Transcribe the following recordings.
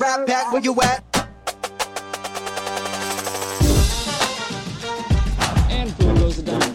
Rap back, where you at? And through goes the dynamite.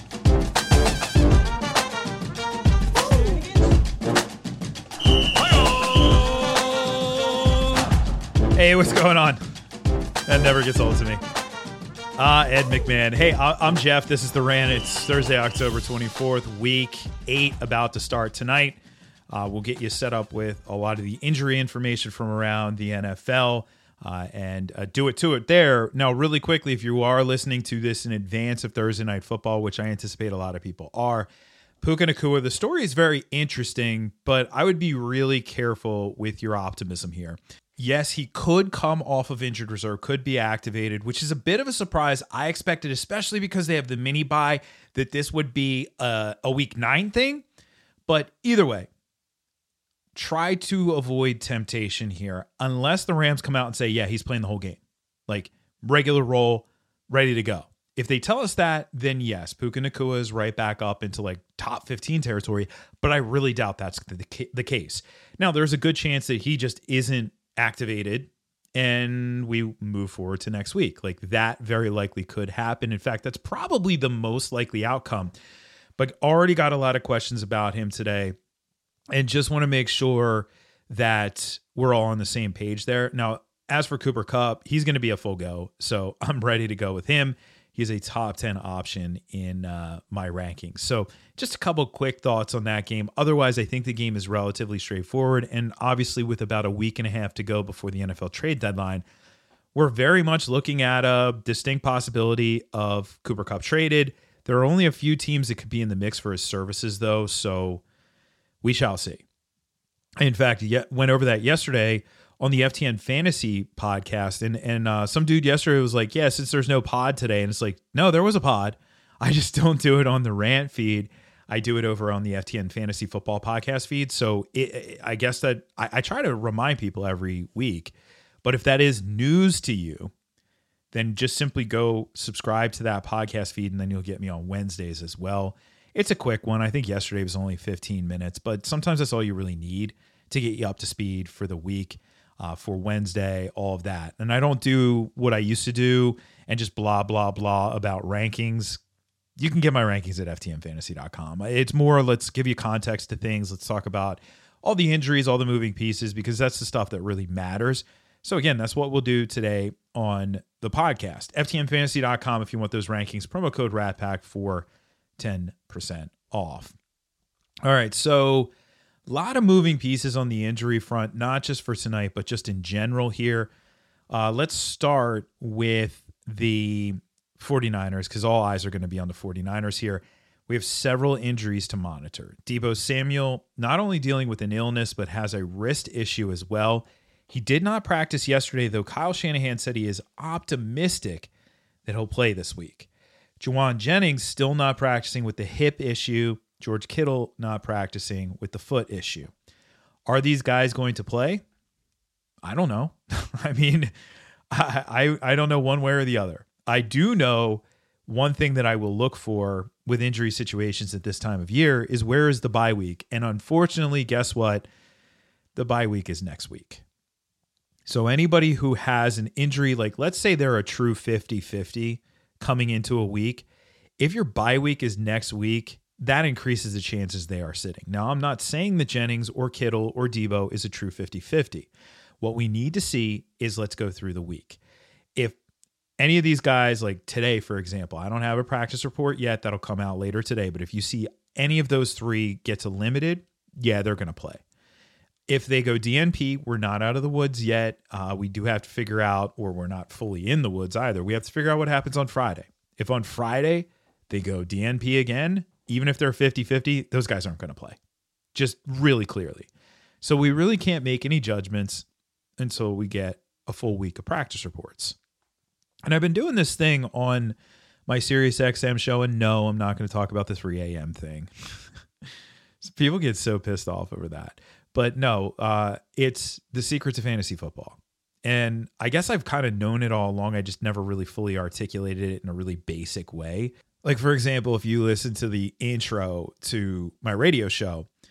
Hey, what's going on? That never gets old to me. Ed McMahon. Hey, I'm Jeff. This is The Rant. It's Thursday, October 24th, week 8 about to start tonight. We'll get you set up with a lot of the injury information from around the NFL and do it to it there. Now, really quickly, if you are listening to this in advance of Thursday Night Football, which I anticipate a lot of people are, Puka Nacua, the story is very interesting, but I would be really careful with your optimism here. Yes, he could come off of injured reserve, could be activated, which is a bit of a surprise. I expected, especially because they have the mini bye, that this would be a week 9 thing. But either way, try to avoid temptation here unless the Rams come out and say, yeah, he's playing the whole game. Like regular role, ready to go. If they tell us that, then yes, Puka Nacua is right back up into like top 15 territory. But I really doubt that's the case. Now, there's a good chance that he just isn't activated and we move forward to next week. Like that very likely could happen. In fact, that's probably the most likely outcome, but already got a lot of questions about him today and just want to make sure that we're all on the same page there. Now, as for Cooper Kupp, he's going to be a full go. So I'm ready to go with him. He's a top 10 option in my rankings. So just a couple quick thoughts on that game. Otherwise, I think the game is relatively straightforward. And obviously, with about a week and a half to go before the NFL trade deadline, we're very much looking at a distinct possibility of Cooper Kupp traded. There are only a few teams that could be in the mix for his services, though. So we shall see. In fact, went over that yesterday on the FTN Fantasy podcast. And some dude yesterday was like, yeah, since there's no pod today. And it's like, no, there was a pod. I just don't do it on the Rant feed. I do it over on the FTN Fantasy Football podcast feed. So I guess that I try to remind people every week. But if that is news to you, then just simply go subscribe to that podcast feed and then you'll get me on Wednesdays as well. It's a quick one. I think yesterday was only 15 minutes, but sometimes that's all you really need to get you up to speed for the week. For Wednesday, all of that. And I don't do what I used to do and just blah, blah, blah about rankings. You can get my rankings at ftnfantasy.com. It's more, let's give you context to things. Let's talk about all the injuries, all the moving pieces, because that's the stuff that really matters. So again, that's what we'll do today on the podcast. ftnfantasy.com if you want those rankings. Promo code RATPACK for 10% off. All right, so a lot of moving pieces on the injury front, not just for tonight, but just in general here. Let's start with the 49ers because all eyes are going to be on the 49ers here. We have several injuries to monitor. Deebo Samuel not only dealing with an illness, but has a wrist issue as well. He did not practice yesterday, though Kyle Shanahan said he is optimistic that he'll play this week. Juwan Jennings still not practicing with the hip issue. George Kittle not practicing with the foot issue. Are these guys going to play? I don't know. I mean, I don't know one way or the other. I do know one thing that I will look for with injury situations at this time of year is where is the bye week? And unfortunately, guess what? The bye week is next week. So anybody who has an injury, like let's say they're a true 50-50 coming into a week, if your bye week is next week, that increases the chances they are sitting. Now, I'm not saying that Jennings or Kittle or Deebo is a true 50-50. What we need to see is let's go through the week. If any of these guys, like today, for example, I don't have a practice report yet. That'll come out later today. But if you see any of those three get to limited, yeah, they're going to play. If they go DNP, we're not out of the woods yet. We do have to figure out, or we're not fully in the woods either. We have to figure out what happens on Friday. If on Friday they go DNP again, even if they're 50-50, those guys aren't going to play. Just really clearly. So we really can't make any judgments until we get a full week of practice reports. And I've been doing this thing on my SiriusXM show, and no, I'm not going to talk about the 3 a.m. thing. People get so pissed off over that. But no, it's the secret to fantasy football. And I guess I've kind of known it all along. I just never really fully articulated it in a really basic way. Like, for example, if you listen to the intro to my radio show,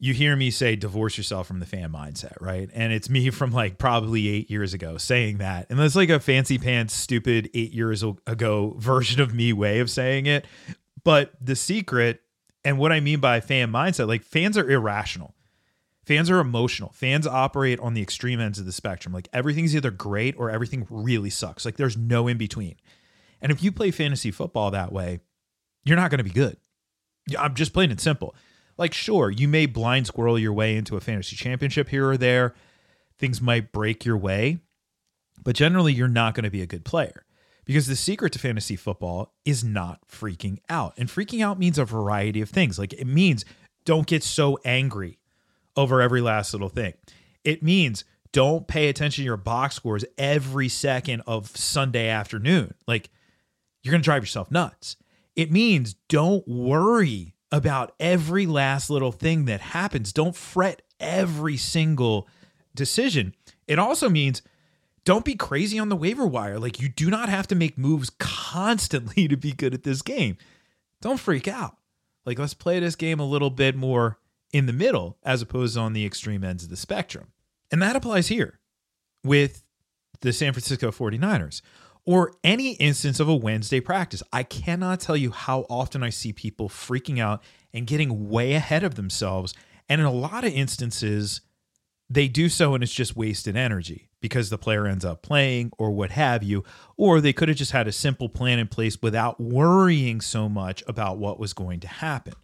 you hear me say divorce yourself from the fan mindset, right? And it's me from like probably 8 years ago saying that. And that's like a fancy pants, stupid 8 years ago version of me way of saying it. But the secret, and what I mean by fan mindset, like fans are irrational. Fans are emotional. Fans operate on the extreme ends of the spectrum. Like everything's either great or everything really sucks. Like there's no in between. And if you play fantasy football that way, you're not going to be good. I'm just plain and simple. Like, sure, you may blind squirrel your way into a fantasy championship here or there. Things might break your way, but generally you're not going to be a good player because the secret to fantasy football is not freaking out. And freaking out means a variety of things. Like it means don't get so angry over every last little thing. It means don't pay attention to your box scores every second of Sunday afternoon. Like you're going to drive yourself nuts. It means don't worry about every last little thing that happens. Don't fret every single decision. It also means don't be crazy on the waiver wire. Like you do not have to make moves constantly to be good at this game. Don't freak out. Like let's play this game a little bit more in the middle as opposed to on the extreme ends of the spectrum. And that applies here with the San Francisco 49ers. Or any instance of a Wednesday practice. I cannot tell you how often I see people freaking out and getting way ahead of themselves. And in a lot of instances, they do so and it's just wasted energy because the player ends up playing or what have you. Or they could have just had a simple plan in place without worrying so much about what was going to happen.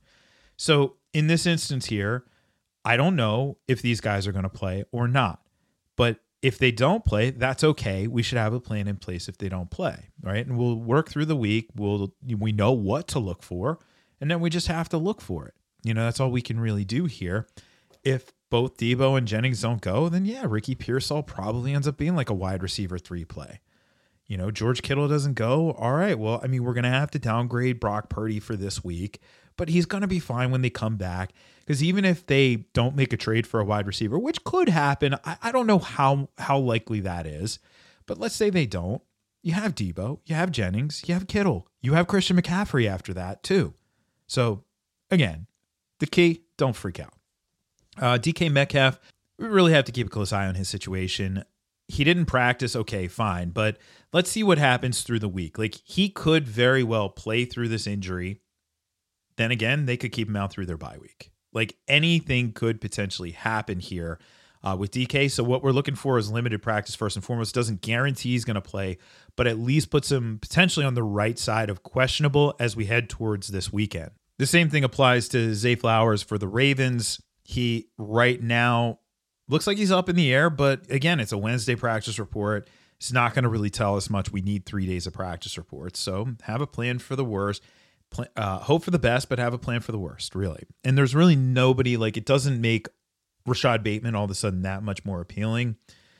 So in this instance here, I don't know if these guys are going to play or not. But if they don't play, that's okay. We should have a plan in place if they don't play, right? And we'll work through the week. We know what to look for, and then we just have to look for it. You know, that's all we can really do here. If both Debo and Jennings don't go, then yeah, Ricky Pearsall probably ends up being like a wide receiver 3 play. You know, George Kittle doesn't go. All right, well, I mean, we're going to have to downgrade Brock Purdy for this week, but he's going to be fine when they come back. Because even if they don't make a trade for a wide receiver, which could happen, I don't know how likely that is. But let's say they don't. You have Debo, you have Jennings, you have Kittle, you have Christian McCaffrey after that too. So again, the key, don't freak out. DK Metcalf, we really have to keep a close eye on his situation. He didn't practice, okay, fine. But let's see what happens through the week. Like he could very well play through this injury. Then again, they could keep him out through their bye week. Like anything could potentially happen here with DK. So what we're looking for is limited practice first and foremost. Doesn't guarantee he's going to play, but at least puts him potentially on the right side of questionable as we head towards this weekend. The same thing applies to Zay Flowers for the Ravens. He right now looks like he's up in the air, but again, it's a Wednesday practice report. It's not going to really tell us much. We need 3 days of practice reports. So have a plan for the worst. Hope for the best, but have a plan for the worst, really. And there's really nobody, like it doesn't make Rashad Bateman all of a sudden that much more appealing.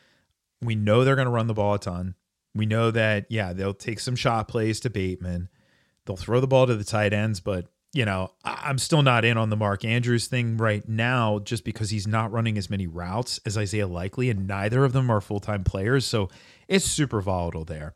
We know they're going to run the ball a ton. We know that, yeah, they'll take some shot plays to Bateman. They'll throw the ball to the tight ends, but, you know, I'm still not in on the Mark Andrews thing right now just because he's not running as many routes as Isaiah Likely, and neither of them are full-time players, so it's super volatile there.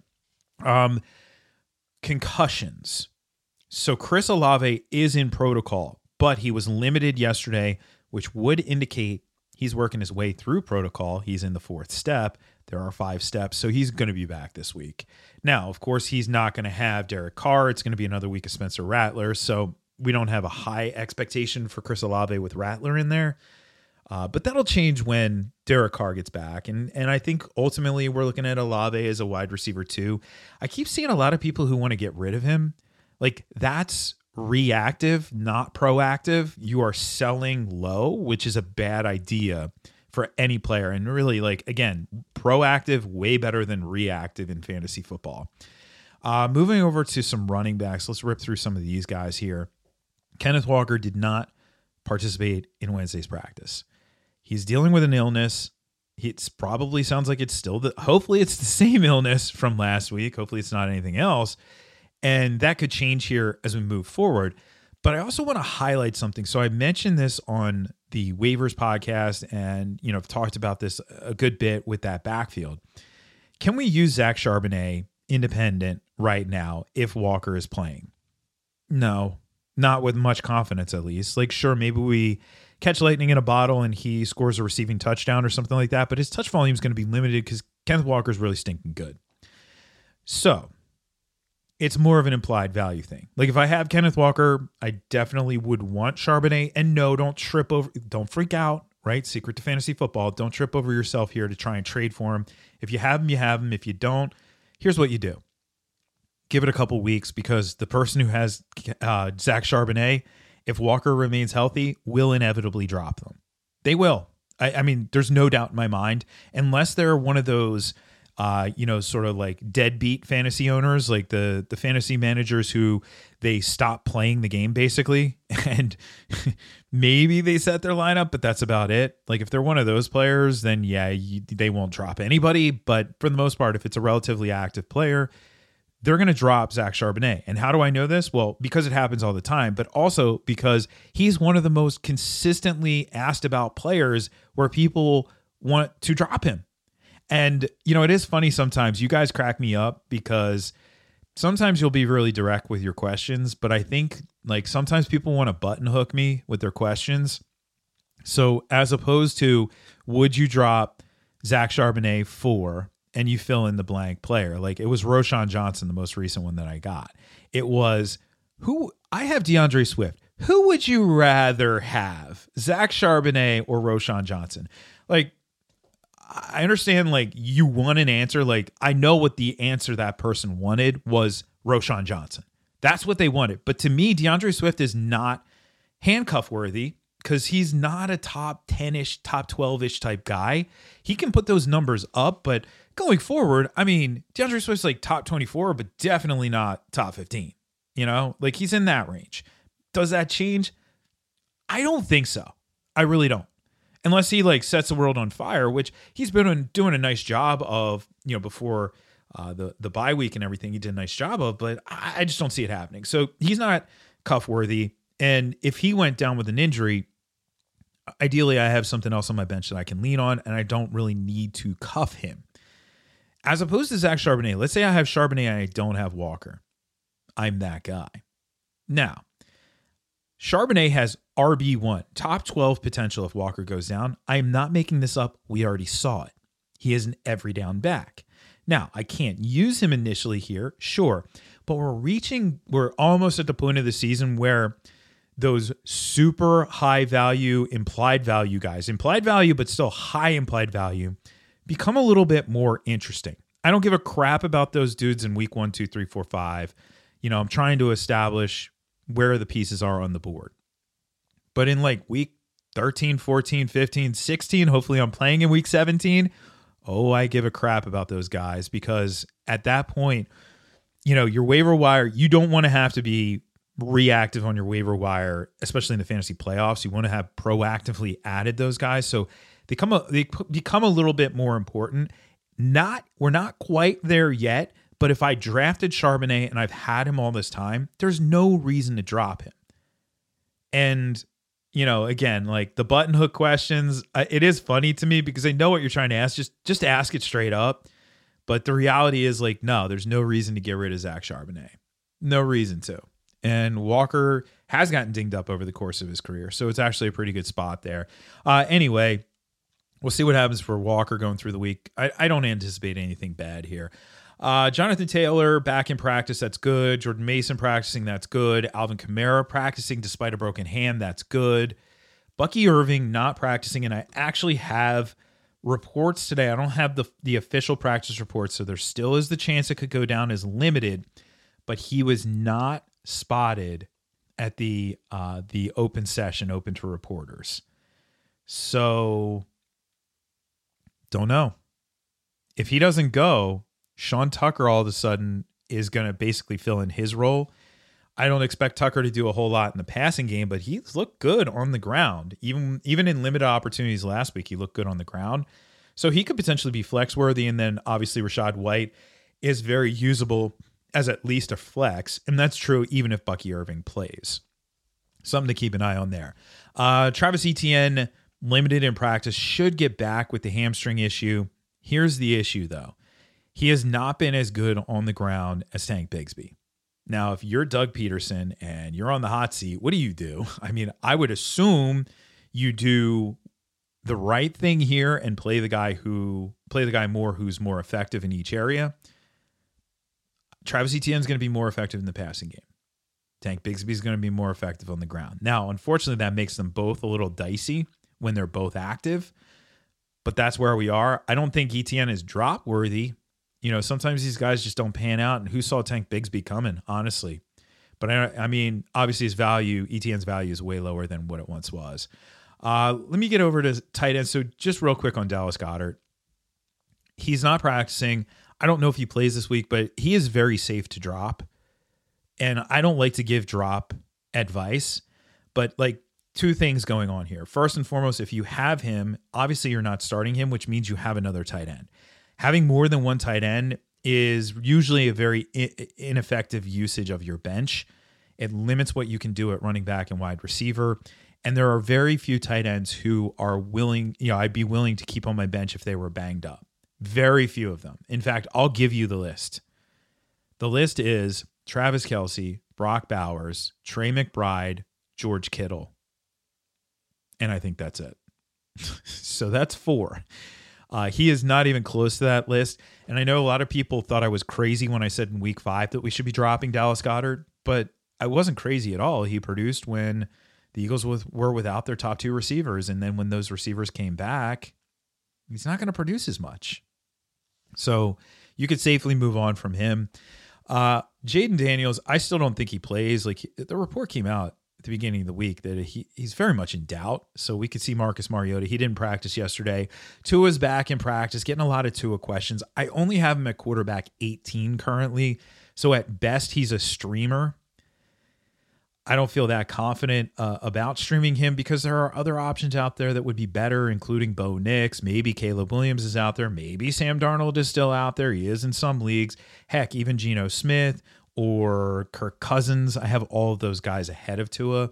Concussions. So Chris Olave is in protocol, but he was limited yesterday, which would indicate he's working his way through protocol. He's in the 4th step. There are 5 steps, so he's going to be back this week. Now, of course, he's not going to have Derek Carr. It's going to be another week of Spencer Rattler, so we don't have a high expectation for Chris Olave with Rattler in there. But that'll change when Derek Carr gets back. And I think ultimately we're looking at Olave as a wide receiver too. I keep seeing a lot of people who want to get rid of him. Like that's reactive, not proactive. You are selling low, which is a bad idea for any player. And really, like, again, proactive, way better than reactive in fantasy football. Moving over to some running backs. Let's rip through some of these guys here. Kenneth Walker did not participate in Wednesday's practice. He's dealing with an illness. It probably sounds like it's still hopefully it's the same illness from last week. Hopefully it's not anything else. And that could change here as we move forward. But I also want to highlight something. So I mentioned this on the waivers podcast and, you know, I've talked about this a good bit with that backfield. Can we use Zach Charbonnet independent right now if Walker is playing? No, not with much confidence, at least. Like, sure, maybe we catch lightning in a bottle and he scores a receiving touchdown or something like that, but his touch volume is going to be limited because Kenneth Walker's really stinking good. So it's more of an implied value thing. Like if I have Kenneth Walker, I definitely would want Charbonnet. And no, don't freak out, right? Secret to fantasy football. Don't trip over yourself here to try and trade for him. If you have him, you have him. If you don't, here's what you do. Give it a couple weeks, because the person who has Zach Charbonnet, if Walker remains healthy, will inevitably drop them. They will. I mean, there's no doubt in my mind, unless they're one of those sort of like deadbeat fantasy owners, like the fantasy managers who they stop playing the game basically, and maybe they set their lineup, but that's about it. Like if they're one of those players, then yeah, they won't drop anybody. But for the most part, if it's a relatively active player, they're going to drop Zach Charbonnet. And how do I know this? Well, because it happens all the time, but also because he's one of the most consistently asked about players where people want to drop him. And, it is funny sometimes. You guys crack me up because sometimes you'll be really direct with your questions, but I think like sometimes people want to button hook me with their questions. So as opposed to, would you drop Zach Charbonnet for, and you fill in the blank player? Like it was Roschon Johnson, the most recent one that I got. It was, I have DeAndre Swift. Who would you rather have, Zach Charbonnet or Roschon Johnson? Like, I understand, like, you want an answer. Like, I know what the answer that person wanted was Roschon Johnson. That's what they wanted. But to me, DeAndre Swift is not handcuff worthy because he's not a top 10-ish, top 12-ish type guy. He can put those numbers up, but going forward, I mean, DeAndre Swift's like top 24, but definitely not top 15. Like he's in that range. Does that change? I don't think so. I really don't. Unless he like sets the world on fire, which he's been doing a nice job of, before the bye week and everything, he did a nice job of, but I just don't see it happening. So he's not cuff worthy. And if he went down with an injury, ideally I have something else on my bench that I can lean on, and I don't really need to cuff him. As opposed to Zach Charbonnet, let's say I have Charbonnet and I don't have Walker. I'm that guy. Now, Charbonnet has RB1, top 12 potential if Walker goes down. I am not making this up. We already saw it. He is an every down back. Now, I can't use him initially here, sure, but we're almost at the point of the season where those super high value, implied value guys, implied value, but still high implied value, become a little bit more interesting. I don't give a crap about those dudes in week 1, 2, 3, 4, 5. I'm trying to establish where the pieces are on the board. But in like week 13, 14, 15, 16, hopefully I'm playing in week 17. Oh, I give a crap about those guys, because at that point, your waiver wire, you don't want to have to be reactive on your waiver wire, especially in the fantasy playoffs. You want to have proactively added those guys. So they become a little bit more important. We're not quite there yet, but if I drafted Charbonnet and I've had him all this time, there's no reason to drop him. And, again, like the button hook questions, it is funny to me because I know what you're trying to ask. Just ask it straight up. But the reality is like, no, there's no reason to get rid of Zach Charbonnet. No reason to. And Walker has gotten dinged up over the course of his career. So it's actually a pretty good spot there. Anyway, we'll see what happens for Walker going through the week. I don't anticipate anything bad here. Jonathan Taylor back in practice, that's good. Jordan Mason practicing, that's good. Alvin Kamara practicing despite a broken hand, that's good. Bucky Irving not practicing, and I actually have reports today. I don't have the official practice reports, so there still is the chance it could go down as limited, but he was not spotted at the open session, open to reporters. So, don't know. If he doesn't go, Sean Tucker all of a sudden is going to basically fill in his role. I don't expect Tucker to do a whole lot in the passing game, but he's looked good on the ground. Even in limited opportunities last week, he looked good on the ground. So he could potentially be flex worthy. And then obviously Rachaad White is very usable as at least a flex. And that's true even if Bucky Irving plays. Something to keep an eye on there. Travis Etienne, limited in practice, should get back with the hamstring issue. Here's the issue, though. He has not been as good on the ground as Tank Bigsby. Now, if you're Doug Peterson and you're on the hot seat, what do? I mean, I would assume you do the right thing here and play the guy more who's more effective in each area, Travis Etienne is going to be more effective in the passing game. Tank Bigsby is going to be more effective on the ground. Now, unfortunately, that makes them both a little dicey when they're both active, but that's where we are. I don't think Etienne is drop worthy. Sometimes these guys just don't pan out, and who saw Tank Bigsby coming, honestly? But I mean, obviously Etienne's value is way lower than what it once was. Let me get over to tight end. So just real quick on Dallas Goedert. He's not practicing. I don't know if he plays this week, but he is very safe to drop. And I don't like to give drop advice, but like two things going on here. First and foremost, if you have him, obviously you're not starting him, which means you have another tight end. Having more than one tight end is usually a very ineffective usage of your bench. It limits what you can do at running back and wide receiver. And there are very few tight ends who are willing, I'd be willing to keep on my bench if they were banged up. Very few of them. In fact, I'll give you the list. The list is Travis Kelce, Brock Bowers, Trey McBride, George Kittle. And I think that's it. So that's 4. He is not even close to that list. And I know a lot of people thought I was crazy when I said in week 5 that we should be dropping Dallas Goedert, but I wasn't crazy at all. He produced when the Eagles were without their top 2 receivers. And then when those receivers came back, he's not going to produce as much. So you could safely move on from him. Jaden Daniels, I still don't think he plays. Like the report came out at the beginning of the week that he's very much in doubt. So we could see Marcus Mariota. He didn't practice yesterday. Tua's back in practice, getting a lot of Tua questions. I only have him at quarterback 18 currently. So at best, he's a streamer. I don't feel that confident about streaming him because there are other options out there that would be better, including Bo Nix. Maybe Caleb Williams is out there. Maybe Sam Darnold is still out there. He is in some leagues. Heck, even Geno Smith or Kirk Cousins. I have all of those guys ahead of Tua.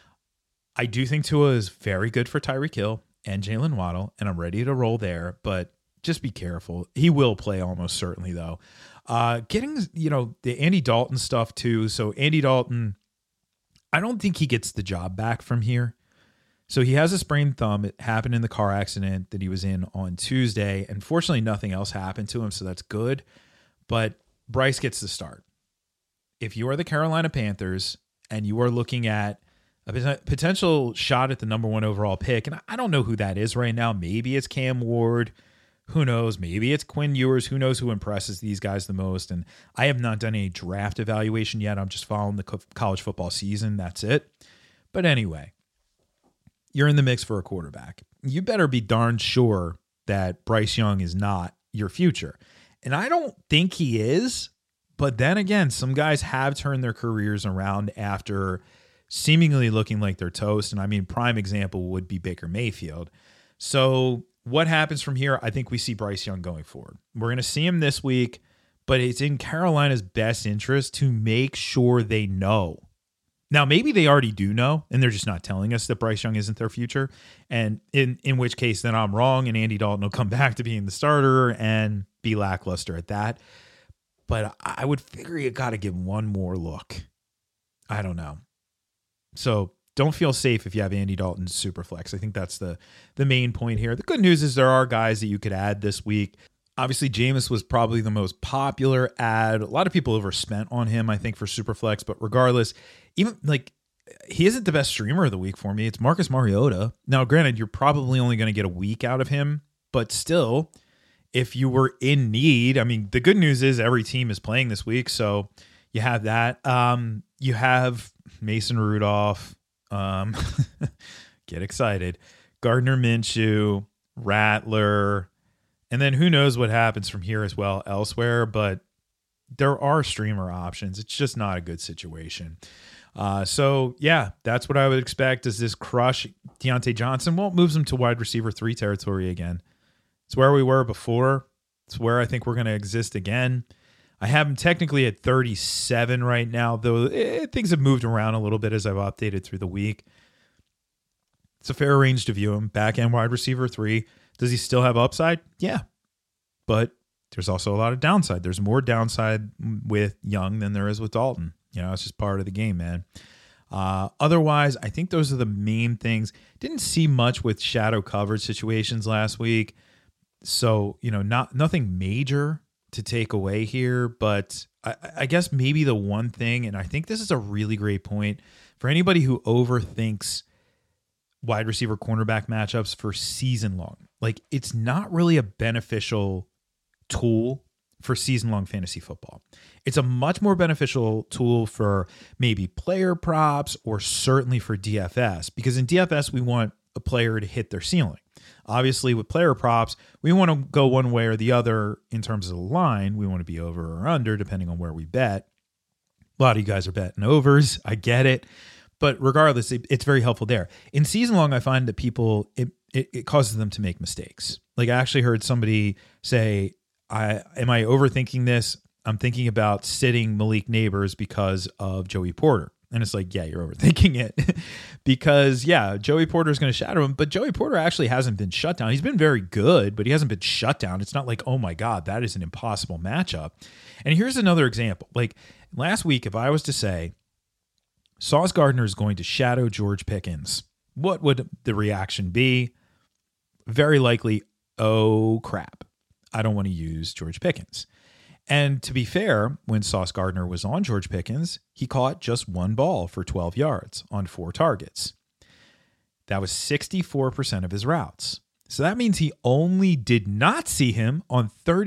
I do think Tua is very good for Tyreek Hill and Jalen Waddle, and I'm ready to roll there, but just be careful. He will play almost certainly, though. Getting, the Andy Dalton stuff, too. So Andy Dalton, I don't think he gets the job back from here. So he has a sprained thumb. It happened in the car accident that he was in on Tuesday. And fortunately, nothing else happened to him, so that's good. But Bryce gets the start. If you are the Carolina Panthers and you are looking at a potential shot at the number 1 overall pick, and I don't know who that is right now. Maybe it's Cam Ward. Who knows? Maybe it's Quinn Ewers. Who knows who impresses these guys the most? And I have not done any draft evaluation yet. I'm just following the college football season. That's it. But anyway, you're in the mix for a quarterback. You better be darn sure that Bryce Young is not your future. And I don't think he is. But then again, some guys have turned their careers around after seemingly looking like they're toast. And I mean, prime example would be Baker Mayfield. So what happens from here? I think we see Bryce Young going forward. We're going to see him this week, but it's in Carolina's best interest to make sure they know. Now, maybe they already do know, and they're just not telling us that Bryce Young isn't their future. And in which case, then I'm wrong, and Andy Dalton will come back to being the starter and be lackluster at that. But I would figure you got to give one more look. I don't know. So don't feel safe if you have Andy Dalton Superflex. I think that's the main point here. The good news is there are guys that you could add this week. Obviously, Jameis was probably the most popular add. A lot of people overspent on him, I think, for Superflex. But regardless, even he isn't the best streamer of the week for me. It's Marcus Mariota. Now, granted, you're probably only going to get a week out of him. But still, if you were in need, I mean, the good news is every team is playing this week. So you have that. You have Mason Rudolph. Get excited. Gardner Minshew, Rattler, and then who knows what happens from here as well elsewhere, but there are streamer options. It's just not a good situation. So yeah, that's what I would expect. Does this crush Deontay Johnson? Well, it moves him to wide receiver 3 territory again. It's where we were before. It's where I think we're going to exist again. I have him technically at 37 right now, though things have moved around a little bit as I've updated through the week. It's a fair range to view him. Back end wide receiver 3. Does he still have upside? Yeah. But there's also a lot of downside. There's more downside with Young than there is with Dalton. It's just part of the game, man. Otherwise, I think those are the main things. Didn't see much with shadow coverage situations last week. So, nothing major to take away here, but I guess maybe the one thing, and I think this is a really great point for anybody who overthinks wide receiver cornerback matchups for season long. Like, it's not really a beneficial tool for season long fantasy football. It's a much more beneficial tool for maybe player props or certainly for DFS, because in DFS, we want a player to hit their ceiling. Obviously, with player props, we want to go one way or the other in terms of the line. We want to be over or under, depending on where we bet. A lot of you guys are betting overs. I get it. But regardless, it's very helpful there. In season long, I find that people, it causes them to make mistakes. Like, I actually heard somebody say, am I overthinking this? I'm thinking about sitting Malik Neighbors because of Joey Porter. And it's like, yeah, you're overthinking it because, yeah, Joey Porter is going to shadow him, but Joey Porter actually hasn't been shut down. He's been very good, but he hasn't been shut down. It's not like, oh my God, that is an impossible matchup. And here's another example. Like last week, if I was to say Sauce Gardner is going to shadow George Pickens, what would the reaction be? Very likely, oh crap, I don't want to use George Pickens. And to be fair, when Sauce Gardner was on George Pickens, he caught just one ball for 12 yards on 4 targets. That was 64% of his routes. So that means he only did not see him on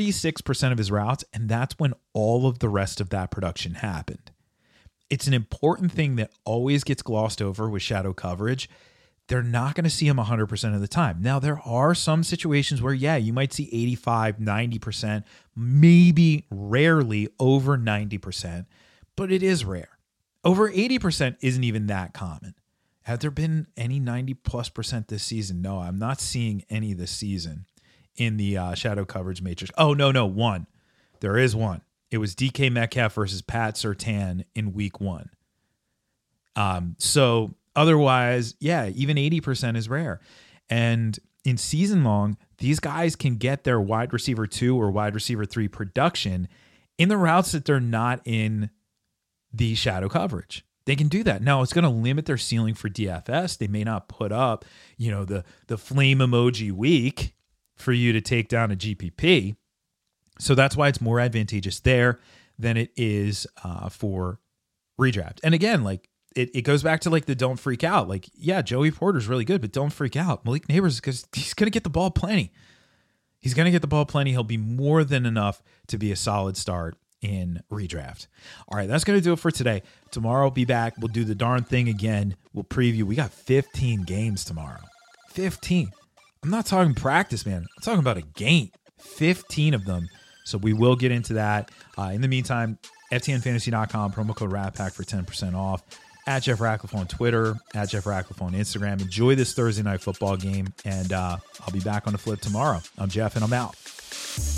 36% of his routes, and that's when all of the rest of that production happened. It's an important thing that always gets glossed over with shadow coverage. They're not going to see him 100% of the time. Now, there are some situations where, yeah, you might see 85, 90%, maybe rarely over 90%, but it is rare. Over 80% isn't even that common. Have there been any 90+% this season? No, I'm not seeing any this season in the shadow coverage matrix. Oh, no, one. There is one. It was DK Metcalf versus Pat Surtain in week 1. So otherwise, yeah, even 80% is rare. And in season long, these guys can get their wide receiver 2 or wide receiver 3 production in the routes that they're not in the shadow coverage. They can do that. Now, it's going to limit their ceiling for DFS. They may not put up, the flame emoji week for you to take down a GPP. So that's why it's more advantageous there than it is for redraft. And again, like it goes back to like the don't freak out. Like, yeah, Joey Porter's really good, but don't freak out. Malik Neighbors, because he's going to get the ball plenty. He's going to get the ball plenty. He'll be more than enough to be a solid start in redraft. All right, that's going to do it for today. Tomorrow we'll be back. We'll do the darn thing again. We'll preview. We got 15 games tomorrow. 15. I'm not talking practice, man. I'm talking about a game. 15 of them. So we will get into that. In the meantime, ftnfantasy.com, promo code RATPACK for 10% off. At Jeff Ratcliffe on Twitter, at Jeff Ratcliffe on Instagram. Enjoy this Thursday night football game, and I'll be back on the flip tomorrow. I'm Jeff, and I'm out.